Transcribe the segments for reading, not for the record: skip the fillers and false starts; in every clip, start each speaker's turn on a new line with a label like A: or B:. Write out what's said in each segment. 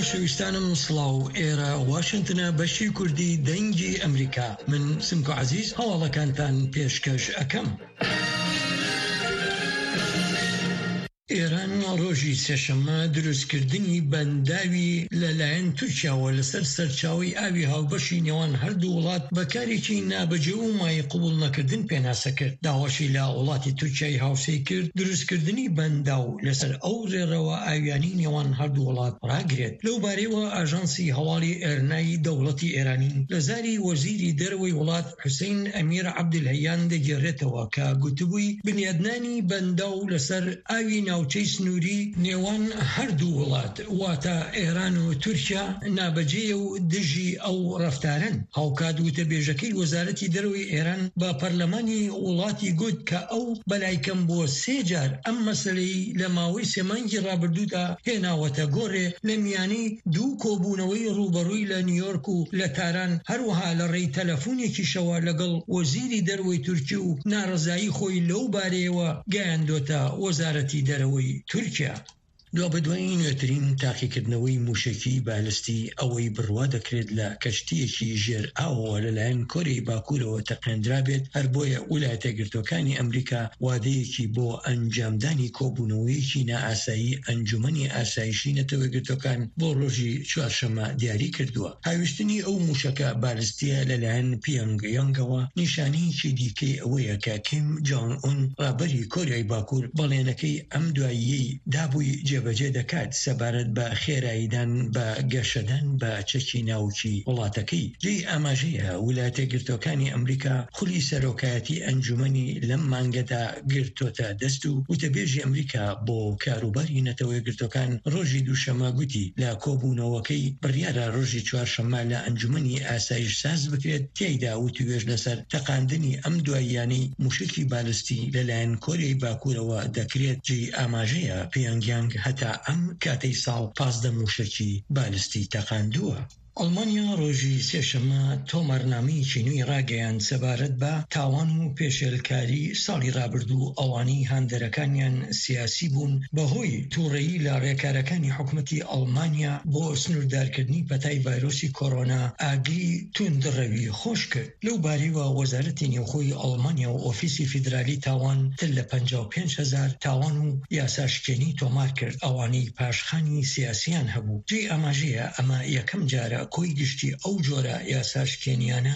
A: خۆشەویستانم سڵاو ئێرە واشنتنە بەشی کوردی دەنگی ئەمریکا من سمکۆ عەزیز هەواڵەکانتان پێشکەش ئەکەم. ئێران ڕۆژی سێشەممە دروستکردنی بەنداوی لەلایەن تورکیاوە لەسەر سەرچاوی ئاوی هاوبەشی نێوان هەردوو وڵات بەکارێکی نابەجێ و مای قبول نەکردن پێناسە کرد. داواشی لە وڵاتی تورکیای هاوسەی کرد دروستکردنی بەنداو لەسەر ئەو ڕێڕەوە ئاویانی نێوان هەردوو وڵات ڕاگرێت. لەو بارەیەوە ئاژانسی هەواڵی ئێرنایی دەوڵەتی ئێرانی لە زاری وەزیری دەرەوەی وڵات حوسێن ئەمیر عەبدولهەیان دەگێڕێتەوە کە گوتبووی بنیادنانی بەنداو لەسەر ئاوی ناوچەی سنووری نێوان هەردوو وڵات واتە ئێران و تورکیا نابەجێ و دژی ئەو ڕەفتارن. هاوکات وتەبێژەکەی وەزارەتی دەرەوەی ئێران بە پەرلەمانی وڵاتی گوت کە ئەو بەلایکەم بۆ 3 جار ئەم مەسەلەی لە ماوەی 3 مانگی ڕابردوودا هێناوەتە گۆڕێ لە میانەی 2 کۆبوونەوەی ڕوبەڕووی لە نیویۆرک و لە تاران هەروەها لە ڕێی تەلەفۆنێکیشەوە لەگەڵ وەزیری دەرەوەی تورکی و ناڕەزایی خۆی لەو بارەیەوە گەیاندۆتە وەزارەتی دەرەوەی تورکیا. دو بەدوای نوێترین تاقیکردنەوەی موشکی بالستی ئەوەی بڕوا دەکرێت لە کەشتیەکی ژێر ئاوەوە لەلایەن کۆرەی باکوورەوە تەقێنرا بێت هەر بۆیە ویلایەتە یەکگرتووەکانی ئەمریکا وادەیەکی بۆ ئەنجامدانی کۆبوونەوەیەکی نائاسایی ئەنجومەنی ئاسایشی نەتەوە یەکگرتووەکان بۆ ڕۆژی چوارشەممە دیاری کردووە. هاویشتنی ئەو موشکە بالستیە لەلایەن پیۆنگیانگەوە نیشانەیەکی دیکەی ئەوەیە کە کیم جۆنگ ئون ڕابەری کۆریای باکوور بەڵێنەکەی ئەم دواییەی دابووی بەجێ دەکات سەبارەت بە خێراییدان بە گەشەدان بە چەکی ناوچی وڵاتەکەی. جێی ئاماژەیە ویلایەتە یەکگرتووەکانی ئەمریکا خولی سەرۆکایەتی ئەنجومەنی لەم مانگەدا گرتوتە دەست و وتەبێژی ئەمریکا بۆ کاروباری نەتەوە یەکگرتووەکان ڕۆژی دووشەممە گوتی لە کۆبوونەوەکەی بڕیارە ڕۆژی چوارشەممە لە ئەنجومەنی ئاسایش ساز بکرێت تێیدا وتوێژ لەسەر تەقاندنی ئەم دواییانەی موشکی بالستی لەلایەن کۆریای باکوورەوە دەکرێت. جێی ئاماژەیە پیۆنگیانگ هەتا ئەم کاتەی ساڵ 15 موشکی بالستی تەقاندووە. ئەڵمانیا ڕۆژی سێشەممە تۆمارنامەیەکی نوێی ڕاگەیاند سەبارەت بە تاوان و پێشێلکاری ساڵی ڕابردوو ئەوانەی هاندەرەکانیان سیاسی بوون بەهۆی تووڕەیی لە ڕێکارەکانی حکوومەتی ئەڵمانیا بۆ سنووردارکردنی پەتای ڤایرۆسی کۆڕۆنا ئاگری توندڕەوی خۆش کرد. لەو باریوە وەزارەتی نێوخۆی ئەڵمانیا و ئۆفیسی فیدرالی تاوان تر لە 55,000 تاوان و یاساشکێنی تۆمار کرد ئەوانەی پاشخانی سیاسیان هەبوو. جێی ئاماژەیە ئەمە یەکەم جارە کۆی گشتی ئەو جۆرە یاساشکێنیانە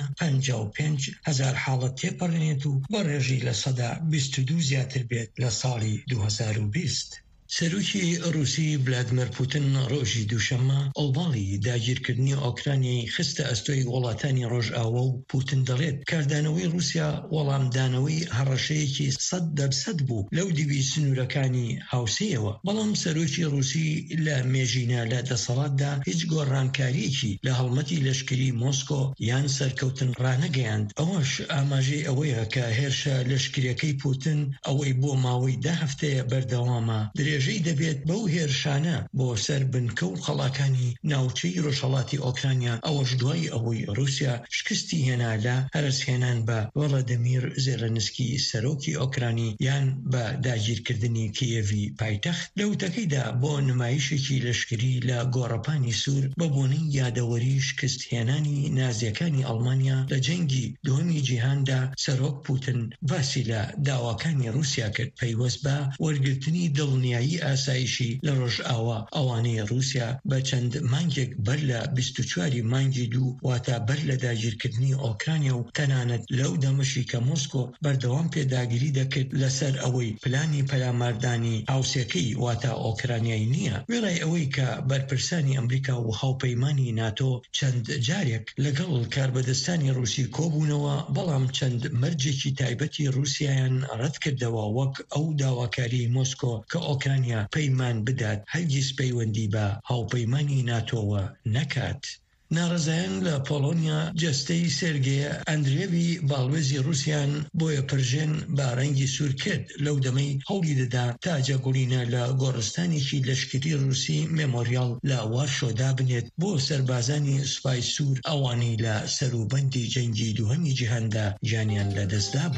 A: 55,000 حاڵەت تێپەڕێنێت و بە ڕێژی لە 122 زیاتر بێت لە ساڵی 2020. سەرۆکی رووسی ڤلادیمیر پوتین ڕۆژی دووشەممە ئەڵباڵی داگیرکردنی ئۆکرانیای خستە ئەستۆی وڵاتانی ڕۆژئاوە و پوتین دەڵێت کاردانەوەی رووسیا وەڵامدانەوەی هەڕەشەیەکی 100% بوو لەو دیوی سنوورەکانی هاوسەیەوە. بەڵام سەرۆکی رووسی لە مێژینە لە دەسەڵاتدا هیچ گۆڕانکاریەکی لە هەڵمەتی لەشکری مۆسکۆ یان سەرکەوتن ڕانەگەیاند. ئەوەش ئاماژەی ئەوەیە کە هێرشە لەشکریەکەی پوتین ئەوەی بۆ ماوەی 10 هەفتەیە بەردەوامە درێژەی دەبێت بەو هێرشانە بۆ سەر بنکە و خەڵاکانی ناوچەی ڕۆژهەڵاتی ئۆکرانیا ئەوەش دوای ئەوەی رووسیا شکستی هێنا لە هەرسهێنان بە ڤڵادیمیر زێلەنسکی سەرۆکی ئۆکرانی یان بە داگیرکردنی کیێڤی پایتەخت. لە وتەکەیدا بۆ نمایشێکی لەشکری لە گۆڕەپانی سوور بە بۆنەی یادەوەری شکستهێنانی نازیەکانی ئەڵمانیا لە جەنگی دووەمی جیهاندا سەرۆک پوتین باسی لە داواکانی رووسیا کرد پەیوەست بە وەرگرتنی دڵنیایی ئاسایشی لە ڕۆژئاوا ئەوانەی رووسیا بە چەند مانگێک بەر لە 24 مانگی 2 واتە بەر لە داگیرکردنی ئۆکرانیا و تەنانەت لەو دەمەشی کە مۆسکۆ بەردەوام پێداگیری دەکرد لەسەر ئەوەی پلانی پەلاماردانی هاوسێکەی واتە ئۆکرانیایی نییە. وێڕای ئەوەی کە بەرپرسانی ئەمریکا و هاوپەیمانی ناتۆ چەند جارێک لەگەڵ کاربەدەستانی رووسی کۆبوونەوە بەڵام چەند مەرجێکی تایبەتی رووسیایان ڕەت کردەوە وەک ئەو داواکاری مۆسکۆ کە ئۆکرانیا پەیمان بدات هەرگیز پەیوەندی بە هاوپەیمانی ناتۆوە نەکات. ناڕزایان لە پۆلۆنیا جەستەی سێرگێ ئەندرێوی باڵوێزی رووسیان بۆیە پرژێن بە ڕەنگی سوور کرد لەو دەمەی هەوڵی دەدا تا جەگوڵینە لە گۆڕستانێکی لەشکری رووسی مێمۆریال لە وارشۆدا بنێت بۆ سەربازانی سوپای سوور ئەوانەی لە سەروبەندی جەنگی دووهەمی جیهاندا گیانیان لەدەستدا بوو.